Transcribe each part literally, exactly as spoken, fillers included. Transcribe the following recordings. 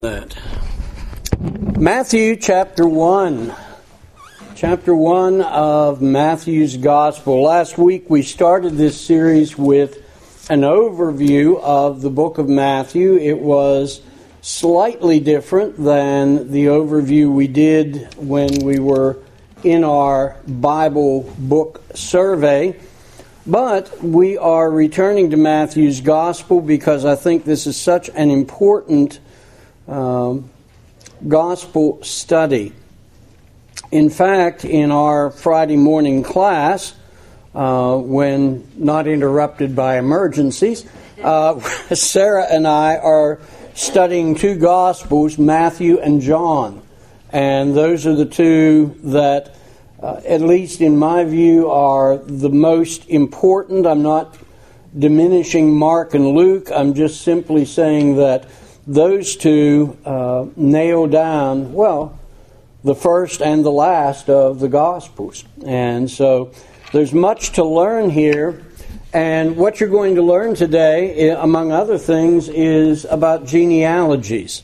That. Matthew chapter one. Chapter one of Matthew's Gospel. Last week we started this series with an overview of the book of Matthew. It was slightly different than the overview we did when we were in our Bible book survey. But we are returning to Matthew's Gospel because I think this is such an important Um, gospel study. In fact, in our Friday morning class, uh, when not interrupted by emergencies, uh, Sarah and I are studying two Gospels, Matthew and John. And those are the two that, uh, at least in my view, are the most important. I'm not diminishing Mark and Luke. I'm just simply saying that those two uh, nail down, well, the first and the last of the Gospels. And so there's much to learn here. And what you're going to learn today, among other things, is about genealogies.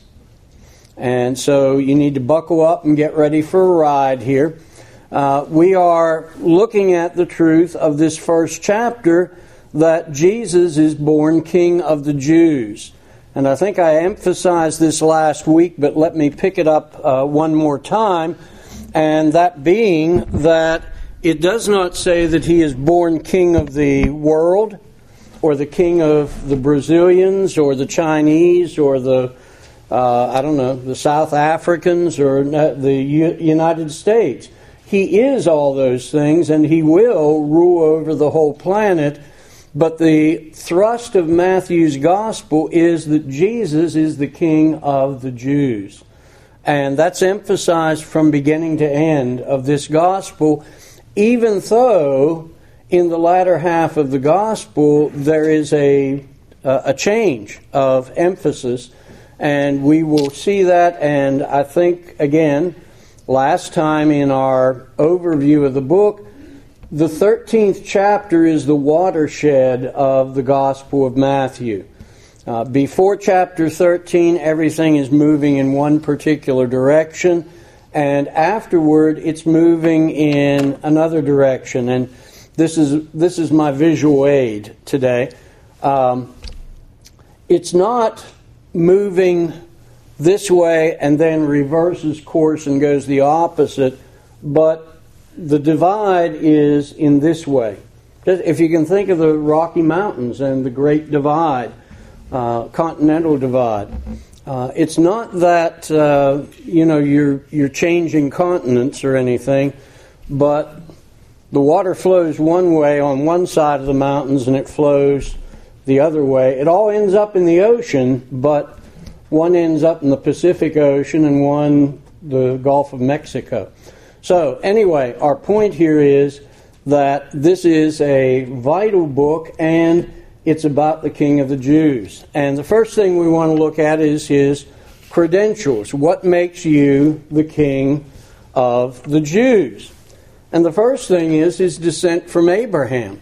And so you need to buckle up and get ready for a ride here. Uh, we are looking at the truth of this first chapter that Jesus is born King of the Jews. And I think I emphasized this last week, but let me pick it up uh, one more time. And that being that it does not say that he is born king of the world, or the king of the Brazilians, or the Chinese, or the, uh, I don't know, the South Africans, or the U- United States. He is all those things, and he will rule over the whole planet. But the thrust of Matthew's Gospel is that Jesus is the King of the Jews. And that's emphasized from beginning to end of this Gospel, even though in the latter half of the Gospel there is a, a change of emphasis. And we will see that, and I think, again, last time in our overview of the book, the thirteenth chapter is the watershed of the Gospel of Matthew. Uh, before chapter thirteen, everything is moving in one particular direction, and afterward, it's moving in another direction. And this is this is my visual aid today. Um, it's not moving this way and then reverses course and goes the opposite, but the divide is in this way. If you can think of the Rocky Mountains and the Great Divide, uh, Continental Divide, uh, it's not that uh, you know you're you're changing continents or anything, but the water flows one way on one side of the mountains and it flows the other way. It all ends up in the ocean, but one ends up in the Pacific Ocean and one the Gulf of Mexico. So, anyway, our point here is that this is a vital book, and it's about the King of the Jews. And the first thing we want to look at is his credentials. What makes you the King of the Jews? And the first thing is his descent from Abraham.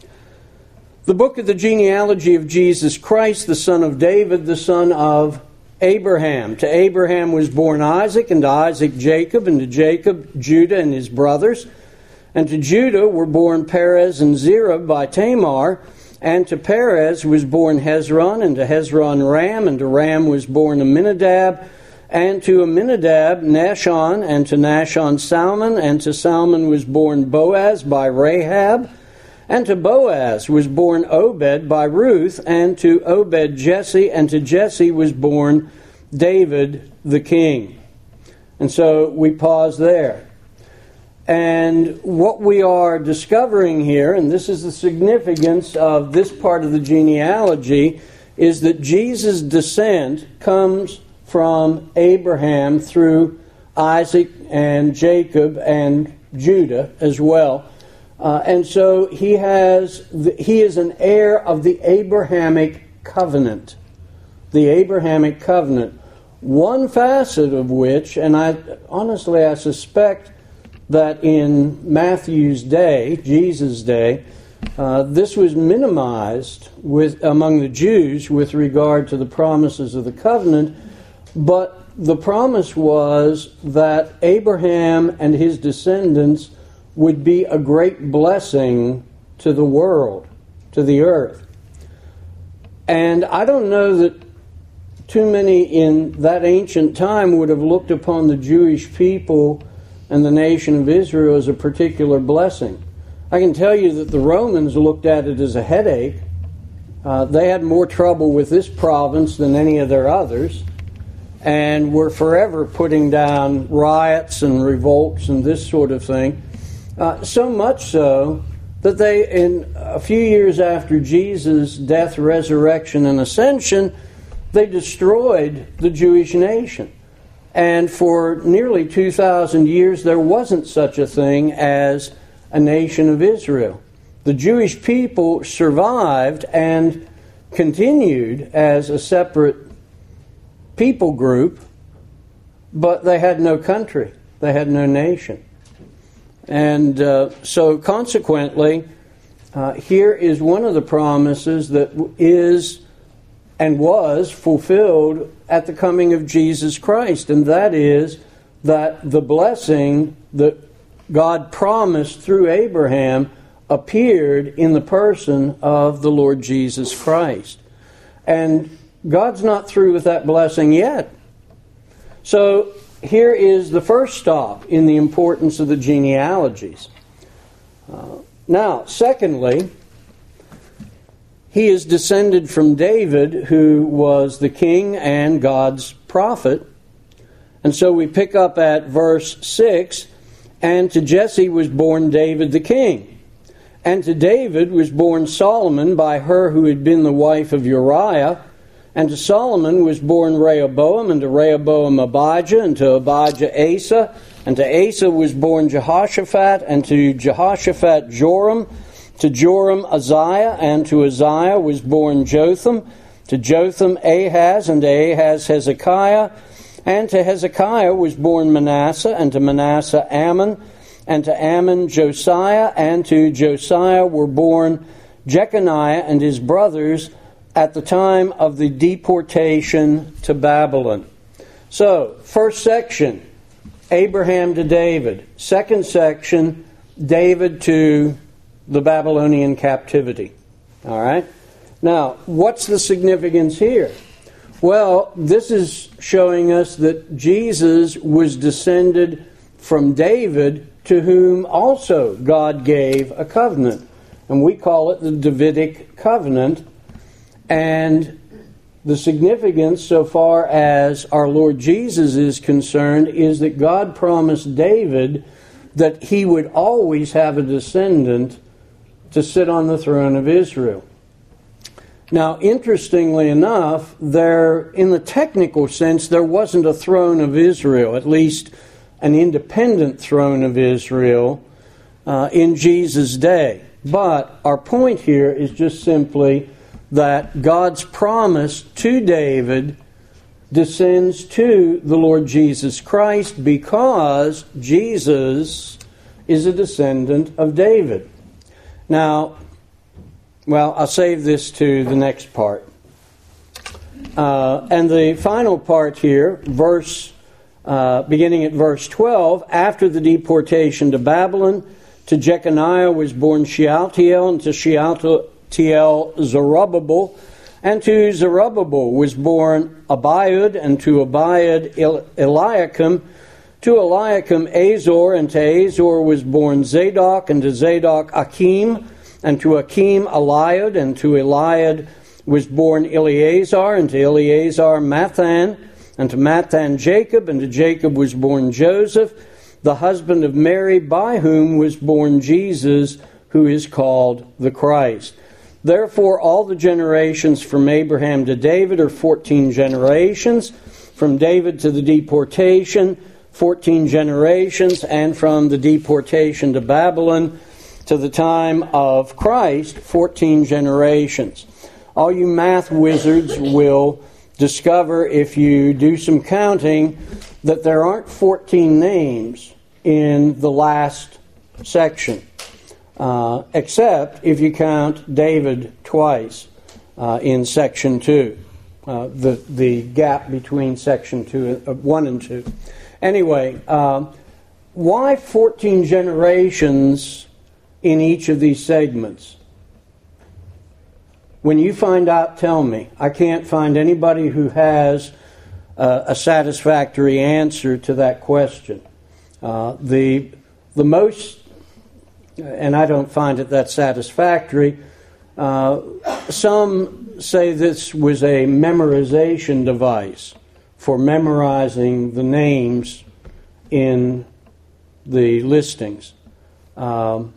The book of the genealogy of Jesus Christ, the son of David, the son of Abraham. To Abraham was born Isaac, and to Isaac Jacob, and to Jacob Judah and his brothers. And to Judah were born Perez and Zerah by Tamar. And to Perez was born Hezron, and to Hezron Ram, and to Ram was born Amminadab. And to Amminadab Nahshon, and to Nahshon Salmon, and to Salmon was born Boaz by Rahab. And to Boaz was born Obed by Ruth, and to Obed Jesse, and to Jesse was born David the king. And so we pause there. And what we are discovering here, and this is the significance of this part of the genealogy, is that Jesus' descent comes from Abraham through Isaac and Jacob and Judah as well. Uh, and so he has, the, he is an heir of the Abrahamic covenant. The Abrahamic covenant. One facet of which, and I honestly I suspect that in Matthew's day, Jesus' day, uh, this was minimized with among the Jews with regard to the promises of the covenant. But the promise was that Abraham and his descendants would be a great blessing to the world, to the earth. And I don't know that too many in that ancient time would have looked upon the Jewish people and the nation of Israel as a particular blessing. I can tell you that the Romans looked at it as a headache. Uh, they had more trouble with this province than any of their others, and were forever putting down riots and revolts and this sort of thing. Uh, so much so that they, in a few years after Jesus' death, resurrection, and ascension, they destroyed the Jewish nation. And for nearly two thousand years, there wasn't such a thing as a nation of Israel. The Jewish people survived and continued as a separate people group, but they had no country. They had no nation. And uh, so consequently, uh, here is one of the promises that is and was fulfilled at the coming of Jesus Christ, and that is that the blessing that God promised through Abraham appeared in the person of the Lord Jesus Christ. And God's not through with that blessing yet. So here is the first stop in the importance of the genealogies. Uh, now, secondly, he is descended from David, who was the king and God's prophet. And so we pick up at verse six, and to Jesse was born David the king. And to David was born Solomon by her who had been the wife of Uriah. And to Solomon was born Rehoboam, and to Rehoboam Abijah, and to Abijah Asa, and to Asa was born Jehoshaphat, and to Jehoshaphat Joram, to Joram Uzziah, and to Uzziah was born Jotham, to Jotham Ahaz, and to Ahaz Hezekiah, and to Hezekiah was born Manasseh, and to Manasseh Ammon, and to Ammon Josiah, and to Josiah were born Jeconiah and his brothers, at the time of the deportation to Babylon. So, first section, Abraham to David. Second section, David to the Babylonian captivity. All right? Now, what's the significance here? Well, this is showing us that Jesus was descended from David, to whom also God gave a covenant. And we call it the Davidic covenant. And the significance, so far as our Lord Jesus is concerned, is that God promised David that he would always have a descendant to sit on the throne of Israel. Now, interestingly enough, there, in the technical sense, there wasn't a throne of Israel, at least an independent throne of Israel, uh, in Jesus' day. But our point here is just simply that God's promise to David descends to the Lord Jesus Christ because Jesus is a descendant of David. Now, well, I'll save this to the next part. Uh, and the final part here, verse, uh, beginning at verse twelve, after the deportation to Babylon, to Jeconiah was born Shealtiel, and to Shealtiel Zerubbabel, and to Zerubbabel was born Abiud, and to Abiud Eliakim, to Eliakim Azor, and to Azor was born Zadok, and to Zadok Achim, and to Achim Eliud, and to Eliud was born Eleazar, and to Eleazar Mathan, and to Mathan Jacob, and to Jacob was born Joseph, the husband of Mary, by whom was born Jesus, who is called the Christ. Therefore, all the generations from Abraham to David are fourteen generations, from David to the deportation, fourteen generations, and from the deportation to Babylon to the time of Christ, fourteen generations. All you math wizards will discover, if you do some counting, that there aren't fourteen names in the last section. Uh, except if you count David twice uh, in section two. uh, the the gap between section two, uh, one and two. Anyway, uh, why fourteen generations in each of these segments? When you find out, tell me. I can't find anybody who has uh, a satisfactory answer to that question. Uh, the the most, and I don't find it that satisfactory. Uh, some say this was a memorization device for memorizing the names in the listings. Um,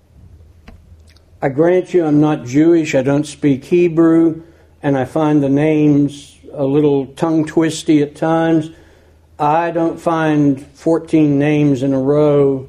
I grant you I'm not Jewish, I don't speak Hebrew, and I find the names a little tongue-twisty at times. I don't find fourteen names in a row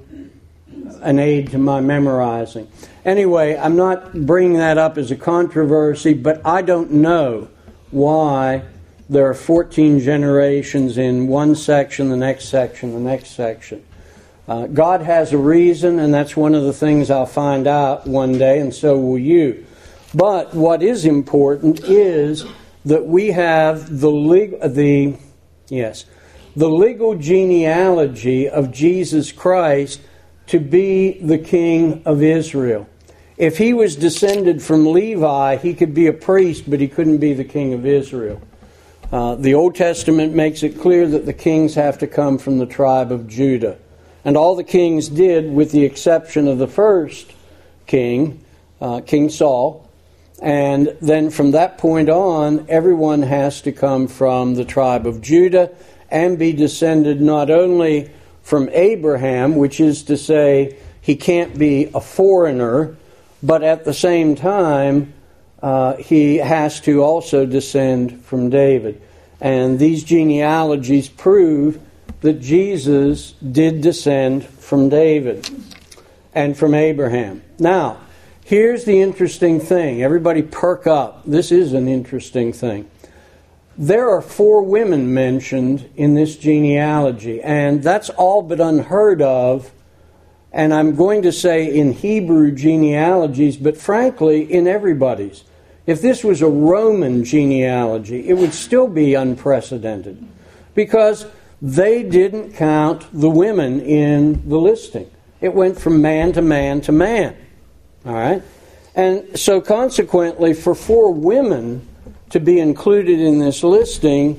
an aid to my memorizing. Anyway, I'm not bringing that up as a controversy, but I don't know why there are fourteen generations in one section, the next section, the next section. Uh, God has a reason, and that's one of the things I'll find out one day, and so will you. But what is important is that we have the leg- the yes, the legal genealogy of Jesus Christ to be the King of Israel. If he was descended from Levi, he could be a priest, but he couldn't be the King of Israel. Uh, the Old Testament makes it clear that the kings have to come from the tribe of Judah. And all the kings did, with the exception of the first king, uh, King Saul. And then from that point on, everyone has to come from the tribe of Judah and be descended not only from Abraham, which is to say he can't be a foreigner, but at the same time, uh, he has to also descend from David. And these genealogies prove that Jesus did descend from David and from Abraham. Now, here's the interesting thing. Everybody perk up. This is an interesting thing. There are four women mentioned in this genealogy, and that's all but unheard of. And I'm going to say in Hebrew genealogies, but frankly, in everybody's. If this was a Roman genealogy, it would still be unprecedented because they didn't count the women in the listing. It went from man to man to man. All right? And so consequently, for four women to be included in this listing,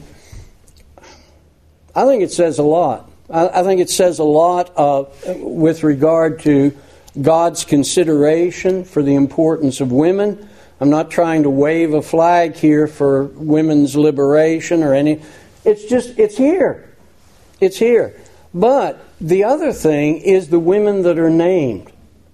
I think it says a lot. I think it says a lot of, with regard to God's consideration for the importance of women. I'm not trying to wave a flag here for women's liberation or any. It's just, it's here. It's here. But the other thing is the women that are named.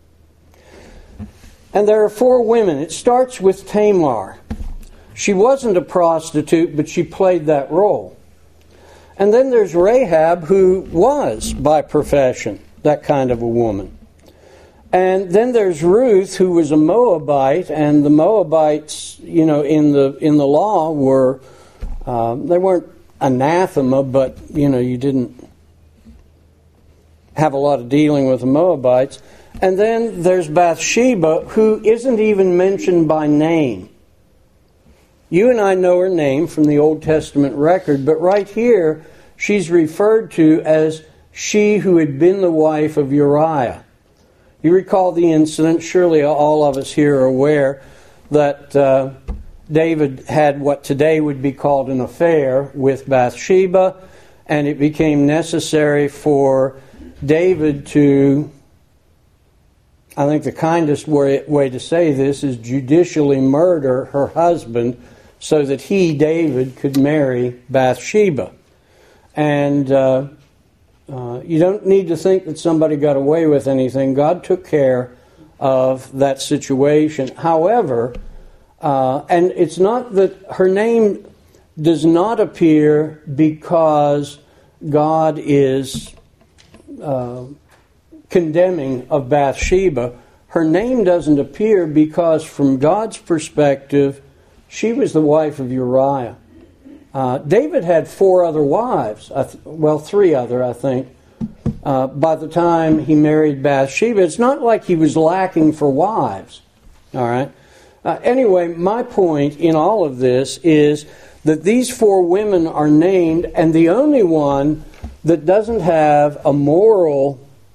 And there are four women. It starts with Tamar. She wasn't a prostitute, but she played that role. And then there's Rahab, who was, by profession, that kind of a woman. And then there's Ruth, who was a Moabite, and the Moabites, you know, in the in the law were, uh, they weren't anathema, but, you know, you didn't have a lot of dealing with the Moabites. And then there's Bathsheba, who isn't even mentioned by name. You and I know her name from the Old Testament record, but right here, she's referred to as she who had been the wife of Uriah. You recall the incident, surely all of us here are aware, that uh, David had what today would be called an affair with Bathsheba, and it became necessary for David to, I think the kindest way, way to say this is judicially murder her husband so that he, David, could marry Bathsheba. And uh, uh, you don't need to think that somebody got away with anything. God took care of that situation. However, uh, and it's not that her name does not appear because God is uh, condemning of Bathsheba. Her name doesn't appear because from God's perspective, she was the wife of Uriah. Uh, David had four other wives, well, three other, I think, uh, by the time he married Bathsheba. It's not like he was lacking for wives, all right? Uh, anyway, my point in all of this is that these four women are named, and the only one that doesn't have a moral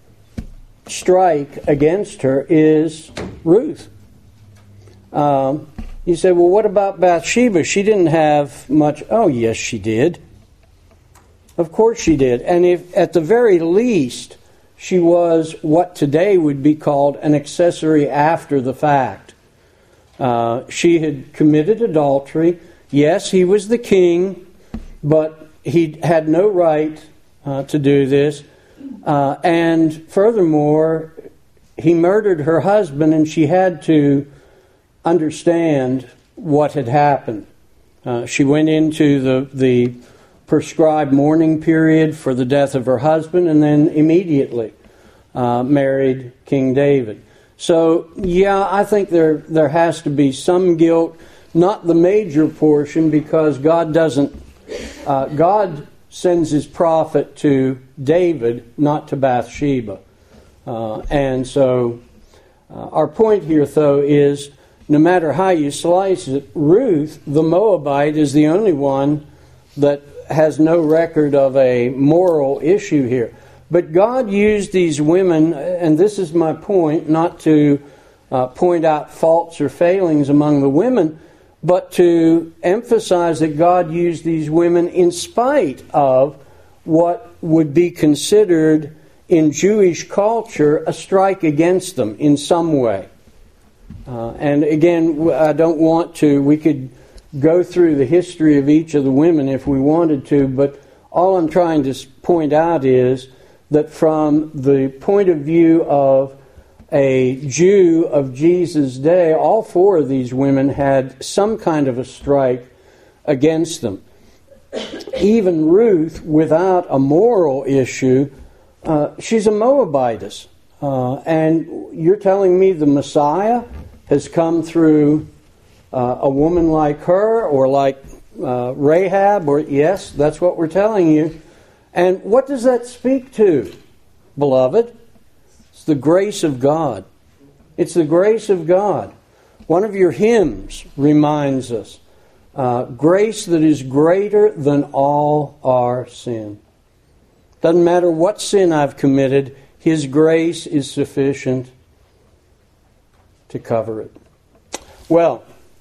strike against her is Ruth. Um, you say, well, what about Bathsheba? She didn't have much. Oh, yes, she did. Of course she did. And if at the very least, she was what today would be called an accessory after the fact. Uh, she had committed adultery. Yes, he was the king, but he had no right uh, to do this. Uh, and furthermore, he murdered her husband, and she had to understand what had happened. Uh, she went into the the prescribed mourning period for the death of her husband, and then immediately uh, married King David. So, yeah, I think there there has to be some guilt, not the major portion, because God doesn't. Uh, God sends His prophet to David, not to Bathsheba, uh, and so uh, our point here, though, is no matter how you slice it, Ruth, the Moabite, is the only one that has no record of a moral issue here. But God used these women, and this is my point, not to uh, point out faults or failings among the women, but to emphasize that God used these women in spite of what would be considered in Jewish culture a strike against them in some way. Uh, and again, I don't want to, we could go through the history of each of the women if we wanted to, but all I'm trying to point out is that from the point of view of a Jew of Jesus' day, all four of these women had some kind of a strike against them. Even Ruth, without a moral issue, uh, she's a Moabitess. Uh, and you're telling me the Messiah has come through uh, a woman like her, or like uh, Rahab, or yes, that's what we're telling you. And what does that speak to, beloved? It's the grace of God. It's the grace of God. One of your hymns reminds us, uh, grace that is greater than all our sin. Doesn't matter what sin I've committed, His grace is sufficient to cover it. Well,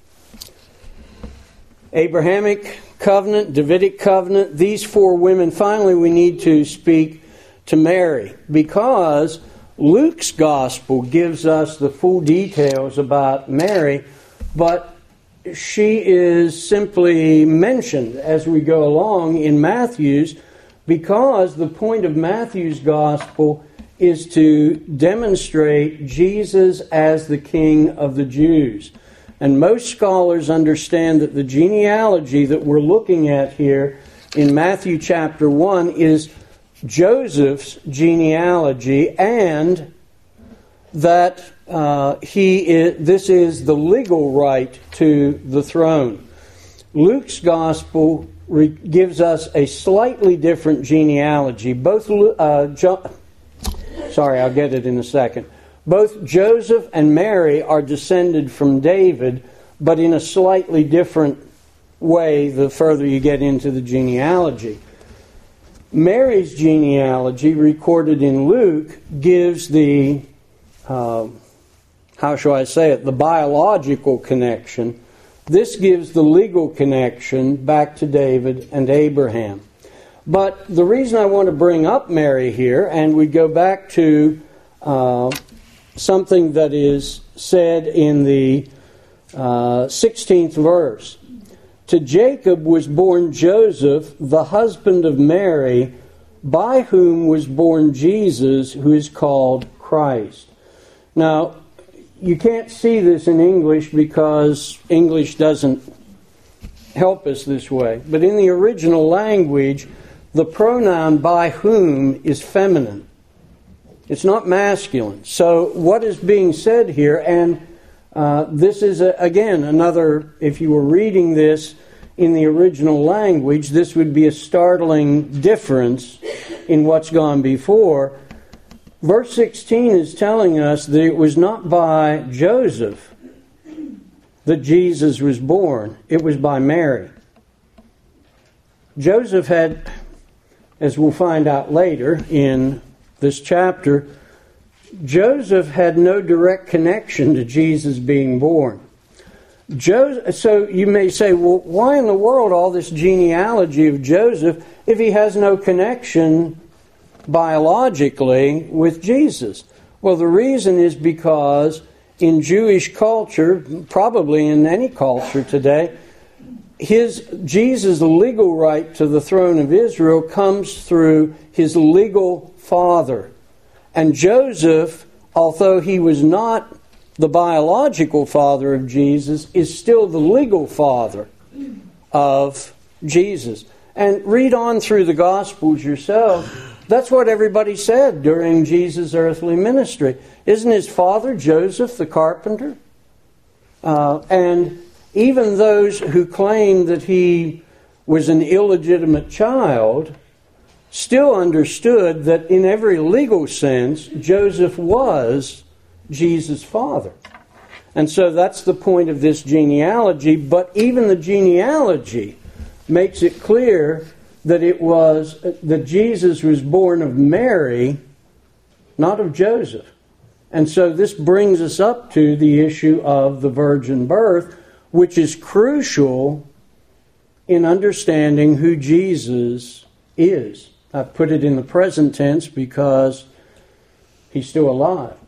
Abrahamic covenant, Davidic covenant, these four women. Finally, we need to speak to Mary, because Luke's gospel gives us the full details about Mary, but she is simply mentioned as we go along in Matthew's, because the point of Matthew's gospel is to demonstrate Jesus as the King of the Jews. And most scholars understand that the genealogy that we're looking at here in Matthew chapter one is Joseph's genealogy, and that uh, he is, this is the legal right to the throne. Luke's gospel re- gives us a slightly different genealogy. Both, uh, jo- sorry, I'll get it in a second. Both Joseph and Mary are descended from David, but in a slightly different way the further you get into the genealogy. Mary's genealogy, recorded in Luke, gives the, uh, how shall I say it, the biological connection. This gives the legal connection back to David and Abraham. But the reason I want to bring up Mary here, and we go back to uh, something that is said in the uh, sixteenth verse. To Jacob was born Joseph, the husband of Mary, by whom was born Jesus, who is called Christ. Now, you can't see this in English because English doesn't help us this way. But in the original language, the pronoun by whom is feminine. It's not masculine. So what is being said here, and uh, this is, a, again, another, if you were reading this in the original language, this would be a startling difference in what's gone before. Verse sixteen is telling us that it was not by Joseph that Jesus was born. It was by Mary. Joseph had, as we'll find out later in this chapter, Joseph had no direct connection to Jesus being born. Joseph, so you may say, well, why in the world all this genealogy of Joseph if he has no connection biologically with Jesus? Well, the reason is because in Jewish culture, probably in any culture today, his Jesus' legal right to the throne of Israel comes through his legal father. And Joseph, although he was not the biological father of Jesus, is still the legal father of Jesus. And read on through the Gospels yourself. That's what everybody said during Jesus' earthly ministry. Isn't his father Joseph the carpenter? Uh, and even those who claimed that he was an illegitimate child still understood that in every legal sense, Joseph was Jesus' father. And so that's the point of this genealogy. But even the genealogy makes it clear that it was that Jesus was born of Mary, not of Joseph. And so this brings us up to the issue of the virgin birth, which is crucial in understanding who Jesus is. I've put it in the present tense because he's still alive.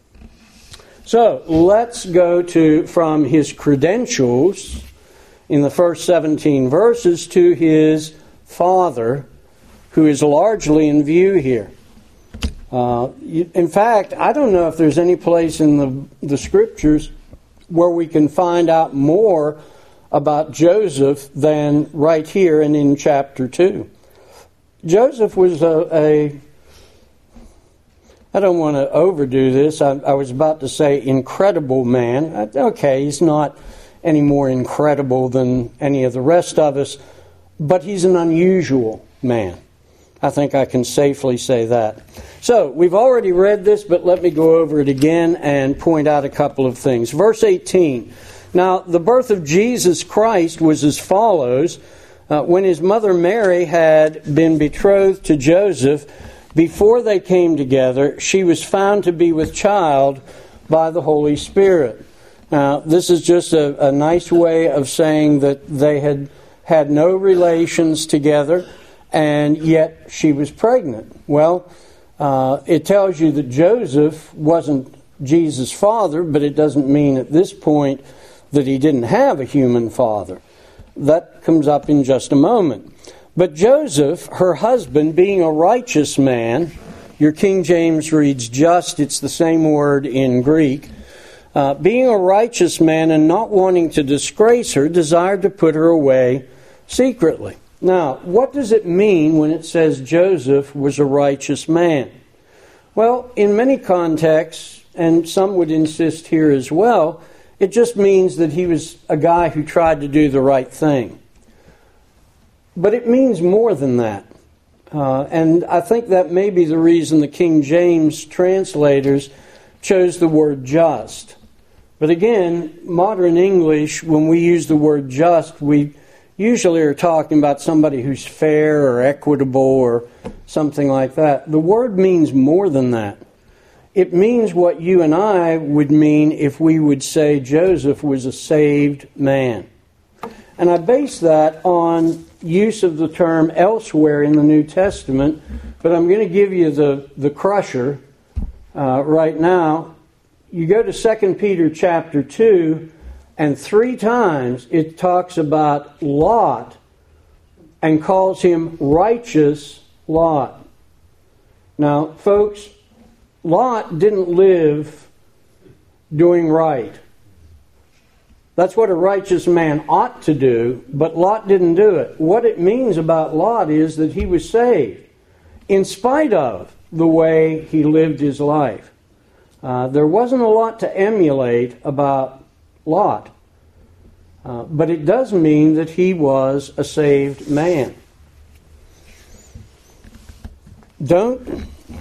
So let's go to from his credentials in the first seventeen verses to his father, who is largely in view here. Uh, in fact, I don't know if there's any place in the, the Scriptures where we can find out more about Joseph than right here and in chapter two. Joseph was a, a I don't want to overdo this. I, I was about to say incredible man. Okay, he's not any more incredible than any of the rest of us, but he's an unusual man. I think I can safely say that. So, we've already read this, but let me go over it again and point out a couple of things. Verse eighteen. Now, the birth of Jesus Christ was as follows. Uh, when his mother Mary had been betrothed to Joseph, before they came together, she was found to be with child by the Holy Spirit. Now, this is just a, a nice way of saying that they had had no relations together, and yet she was pregnant. Well, uh, it tells you that Joseph wasn't Jesus' father, but it doesn't mean at this point that he didn't have a human father. That comes up in just a moment. But Joseph, her husband, being a righteous man, your King James reads just, it's the same word in Greek, uh, being a righteous man and not wanting to disgrace her, desired to put her away secretly. Now, what does it mean when it says Joseph was a righteous man? Well, in many contexts, and some would insist here as well, it just means that he was a guy who tried to do the right thing. But it means more than that. Uh, and I think that may be the reason the King James translators chose the word just. But again, modern English, when we use the word just, we usually are talking about somebody who's fair or equitable or something like that. The word means more than that. It means what you and I would mean if we would say Joseph was a saved man. And I base that on use of the term elsewhere in the New Testament, but I'm going to give you the, the crusher uh, right now. You go to Second Peter chapter two, and three times it talks about Lot and calls him righteous Lot. Now, folks, Lot didn't live doing right. That's what a righteous man ought to do, but Lot didn't do it. What it means about Lot is that he was saved in spite of the way he lived his life. Uh, there wasn't a lot to emulate about Lot, uh, but it does mean that he was a saved man. Don't,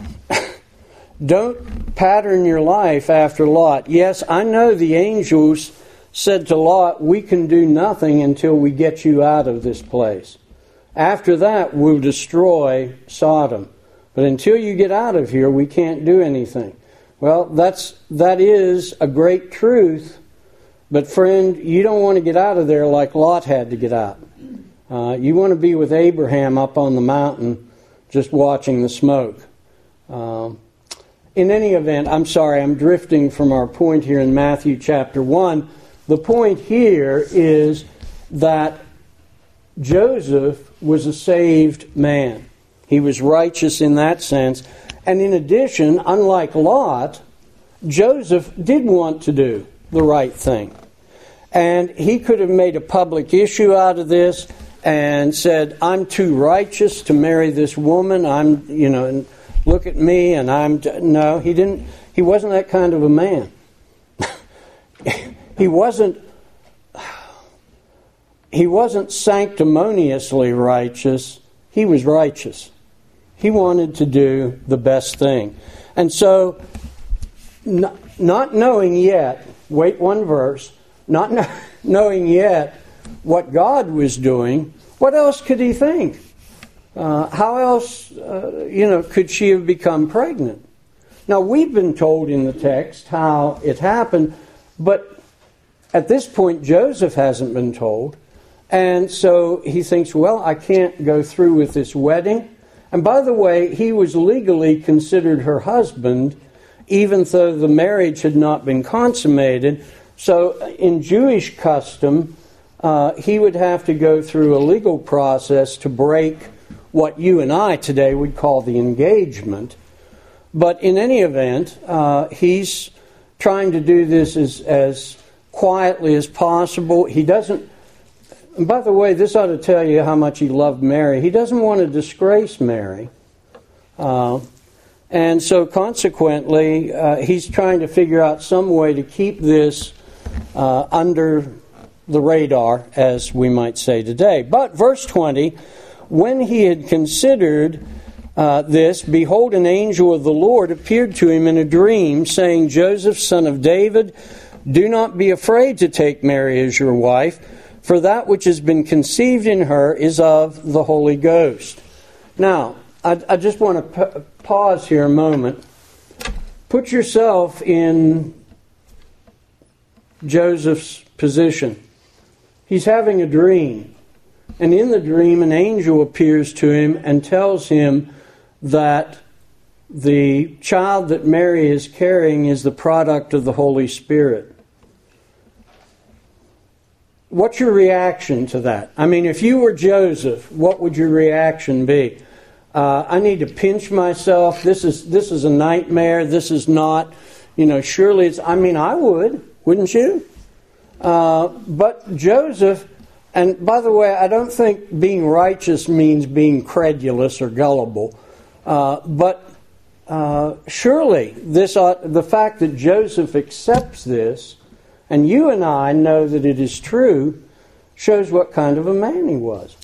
don't pattern your life after Lot. Yes, I know the angels said to Lot, we can do nothing until we get you out of this place. After that, we'll destroy Sodom. But until you get out of here, we can't do anything. Well, that's that is a great truth. But friend, you don't want to get out of there like Lot had to get out. Uh, you want to be with Abraham up on the mountain, just watching the smoke. Um, in any event, I'm sorry, I'm drifting from our point here in Matthew chapter one. The point here is that Joseph was a saved man. He was righteous in that sense. And in addition, unlike Lot, Joseph did want to do the right thing. And he could have made a public issue out of this and said, I'm too righteous to marry this woman. I'm, you know, and look at me and I'm... T-. No, he didn't. He wasn't that kind of a man. He wasn't... He wasn't sanctimoniously righteous. He was righteous. He wanted to do the best thing. And so, not, not knowing yet, wait one verse, not know, knowing yet what God was doing, what else could he think? Uh, how else, uh, you know, could she have become pregnant? Now, we've been told in the text how it happened, but at this point, Joseph hasn't been told. And so he thinks, well, I can't go through with this wedding. And by the way, he was legally considered her husband, even though the marriage had not been consummated. So in Jewish custom, uh, he would have to go through a legal process to break what you and I today would call the engagement. But in any event, uh, he's trying to do this as, as quietly as possible. He doesn't... And by the way, this ought to tell you how much he loved Mary. He doesn't want to disgrace Mary. Uh, and so consequently, uh, he's trying to figure out some way to keep this uh, under the radar, as we might say today. But verse twenty, when he had considered uh, this, behold, an angel of the Lord appeared to him in a dream, saying, Joseph, son of David, do not be afraid to take Mary as your wife, for that which has been conceived in her is of the Holy Ghost. Now, I, I just want to p- pause here a moment. Put yourself in Joseph's position. He's having a dream. And in the dream, an angel appears to him and tells him that the child that Mary is carrying is the product of the Holy Spirit. What's your reaction to that? I mean, if you were Joseph, what would your reaction be? Uh, I need to pinch myself. This is this is a nightmare. This is not, you know, surely it's... I mean, I would, wouldn't you? Uh, but Joseph, and by the way, I don't think being righteous means being credulous or gullible. Uh, but uh, surely this ought, the fact that Joseph accepts this, and you and I know that it is true, shows what kind of a man he was.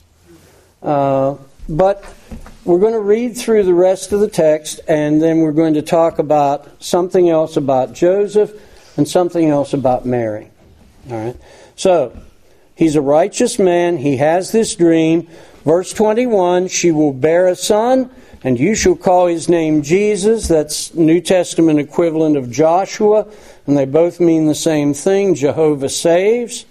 Uh, but we're going to read through the rest of the text, and then we're going to talk about something else about Joseph and something else about Mary. All right. So, he's a righteous man. He has this dream. Verse twenty-one, she will bear a son, and you shall call his name Jesus. That's New Testament equivalent of Joshua. And they both mean the same thing. Jehovah saves.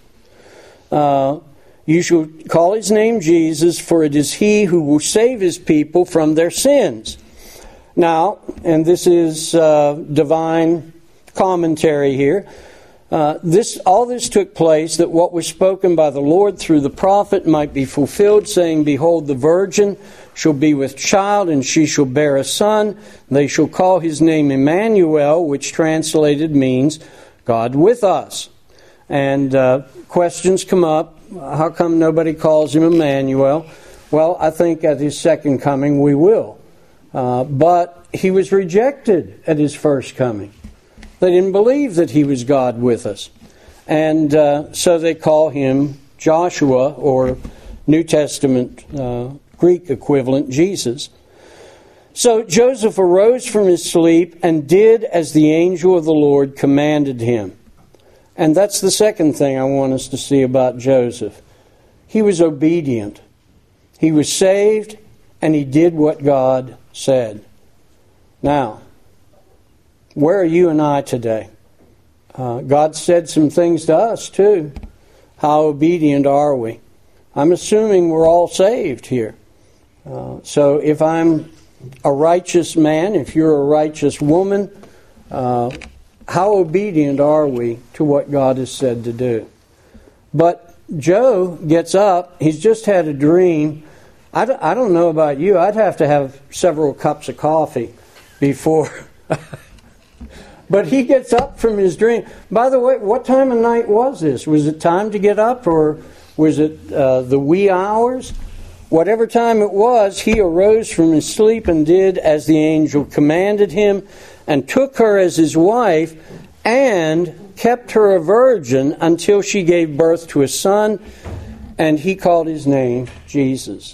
Uh, you shall call his name Jesus, for it is he who will save his people from their sins. Now, and this is uh, divine commentary here. Uh, this all this took place that what was spoken by the Lord through the prophet might be fulfilled, saying, Behold, the virgin shall be with child, and she shall bear a son. They shall call his name Emmanuel, which translated means God with us. And uh, questions come up. How come nobody calls him Emmanuel? Well, I think at his second coming we will. Uh, but he was rejected at his first coming. They didn't believe that he was God with us. And uh, so they call him Joshua, or New Testament uh, Greek equivalent, Jesus. So Joseph arose from his sleep and did as the angel of the Lord commanded him. And that's the second thing I want us to see about Joseph. He was obedient. He was saved, and he did what God said. Now, where are you and I today? Uh, God said some things to us too. How obedient are we? I'm assuming we're all saved here. Uh, so if I'm a righteous man, if you're a righteous woman, uh, how obedient are we to what God has said to do? But Joe gets up. He's just had a dream. I don't, I don't know about you. I'd have to have several cups of coffee before... But he gets up from his dream. By the way, what time of night was this? Was it time to get up, or was it uh, the wee hours? Whatever time it was, he arose from his sleep and did as the angel commanded him, and took her as his wife, and kept her a virgin until she gave birth to a son, and he called his name Jesus.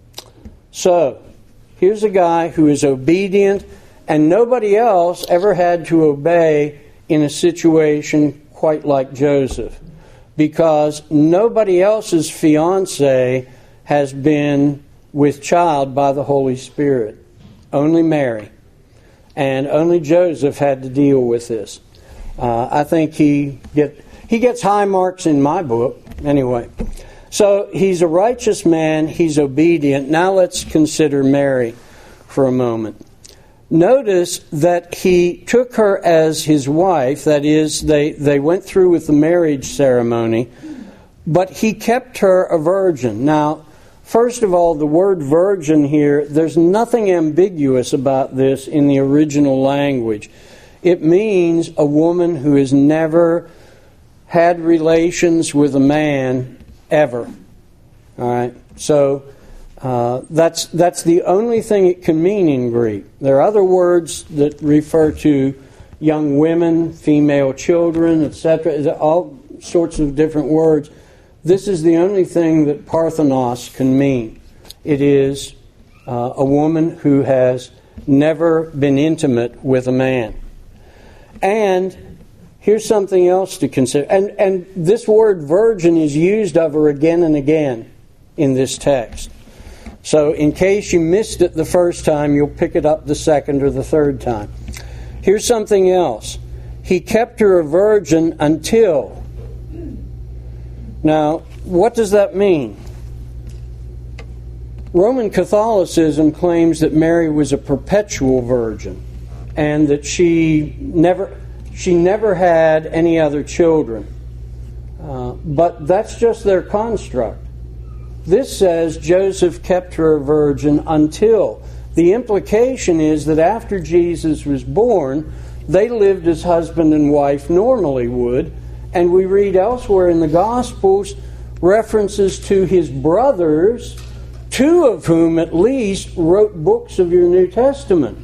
So, here's a guy who is obedient, and nobody else ever had to obey in a situation quite like Joseph, because nobody else's fiancé has been with child by the Holy Spirit. Only Mary. And only Joseph had to deal with this. Uh, I think he get he gets high marks in my book. Anyway, so he's a righteous man. He's obedient. Now let's consider Mary for a moment. Notice that he took her as his wife. That is, they, they went through with the marriage ceremony, but he kept her a virgin. Now, first of all, the word virgin here, there's nothing ambiguous about this in the original language. It means a woman who has never had relations with a man ever. All right? So, Uh, that's that's the only thing it can mean in Greek. There are other words that refer to young women, female children, et cetera. All sorts of different words. This is the only thing that Parthenos can mean. It is uh, a woman who has never been intimate with a man. And here's something else to consider. And, and this word virgin is used of her again and again in this text. So in case you missed it the first time, you'll pick it up the second or the third time. Here's something else. He kept her a virgin until. Now, what does that mean? Roman Catholicism claims that Mary was a perpetual virgin and that she never she never had any other children. Uh, but that's just their construct. This says Joseph kept her a virgin until. The implication is that after Jesus was born, they lived as husband and wife normally would. And we read elsewhere in the Gospels references to his brothers, two of whom at least wrote books of your New Testament.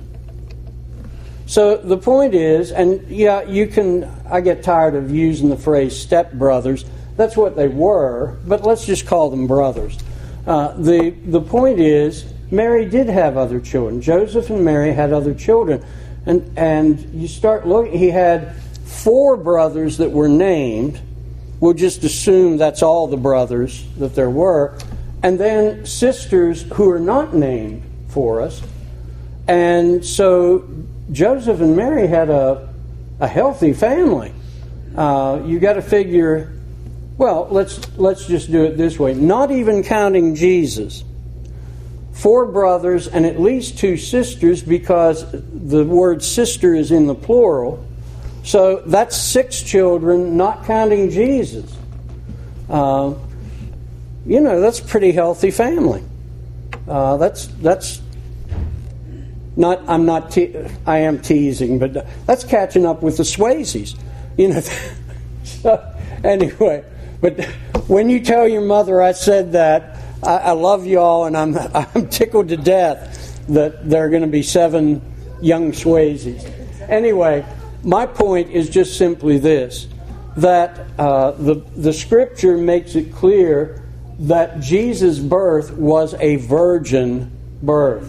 So the point is, and yeah, you can, I get tired of using the phrase stepbrothers. That's what they were, but let's just call them brothers. Uh, the the point is, Mary did have other children. Joseph and Mary had other children. And and you start looking, he had four brothers that were named. We'll just assume that's all the brothers that there were. And then sisters who are not named for us. And so Joseph and Mary had a, a healthy family. Uh, you got to figure... Well, let's let's just do it this way. Not even counting Jesus. Four brothers and at least two sisters, because the word sister is in the plural. So that's six children, not counting Jesus. Uh, you know, that's a pretty healthy family. Uh, that's that's not. I'm not. Te- I am teasing, but that's catching up with the Swayzes. You know. So anyway. But when you tell your mother I said that, I, I love y'all, and I'm I'm tickled to death that there are going to be seven young Swayzes. Anyway, my point is just simply this, that uh, the, the Scripture makes it clear that Jesus' birth was a virgin birth.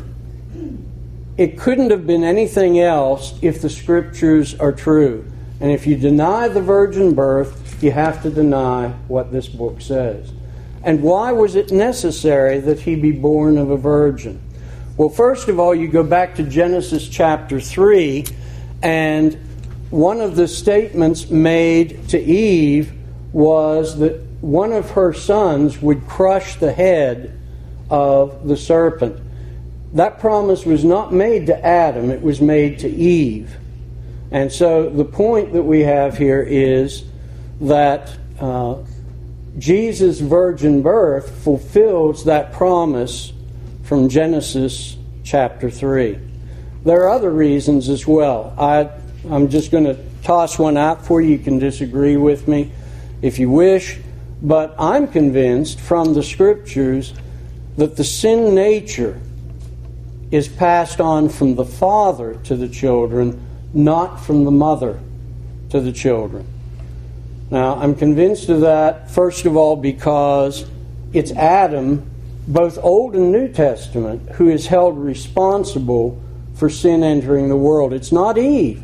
It couldn't have been anything else if the Scriptures are true. And if you deny the virgin birth, you have to deny what this book says. And why was it necessary that he be born of a virgin? Well, first of all, you go back to Genesis chapter three, and one of the statements made to Eve was that one of her sons would crush the head of the serpent. That promise was not made to Adam, it was made to Eve. And so the point that we have here is that uh, Jesus' virgin birth fulfills that promise from Genesis chapter three. There are other reasons as well. I, I'm just going to toss one out for you. You can disagree with me if you wish. But I'm convinced from the Scriptures that the sin nature is passed on from the father to the children, not from the mother to the children. Now, I'm convinced of that, first of all, because it's Adam, both Old and New Testament, who is held responsible for sin entering the world. It's not Eve.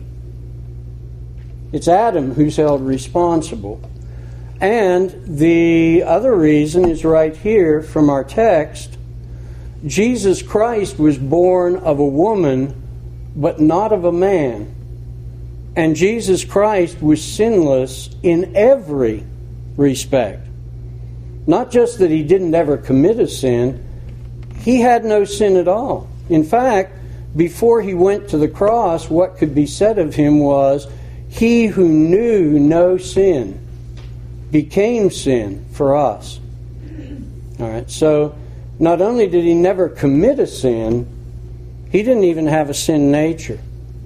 It's Adam who's held responsible. And the other reason is right here from our text. Jesus Christ was born of a woman, but not of a man. And Jesus Christ was sinless in every respect. Not just that he didn't ever commit a sin, he had no sin at all. In fact, before he went to the cross, what could be said of him was, he who knew no sin became sin for us. All right, so not only did he never commit a sin, he didn't even have a sin nature.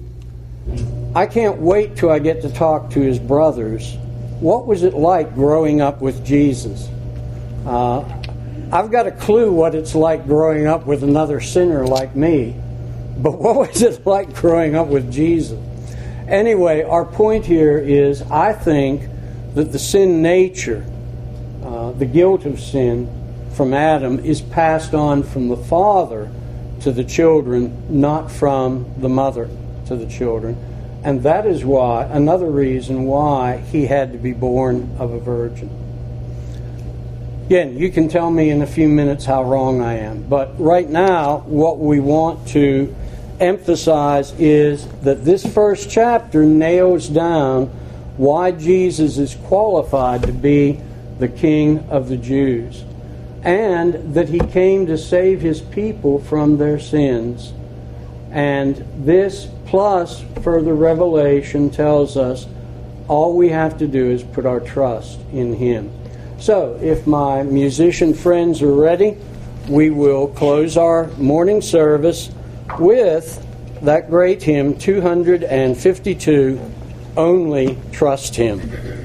I can't wait till I get to talk to his brothers. What was it like growing up with Jesus? Uh, I've got a clue what it's like growing up with another sinner like me. But what was it like growing up with Jesus? Anyway, our point here is, I think that the sin nature, uh, the guilt of sin from Adam, is passed on from the father to the children, not from the mother to the children. And that is why, another reason why he had to be born of a virgin. Again, you can tell me in a few minutes how wrong I am. But right now, what we want to emphasize is that this first chapter nails down why Jesus is qualified to be the King of the Jews, and that he came to save his people from their sins. And this, plus further revelation, tells us all we have to do is put our trust in him. So, if my musician friends are ready, we will close our morning service with that great hymn, two hundred fifty-two, Only Trust Him.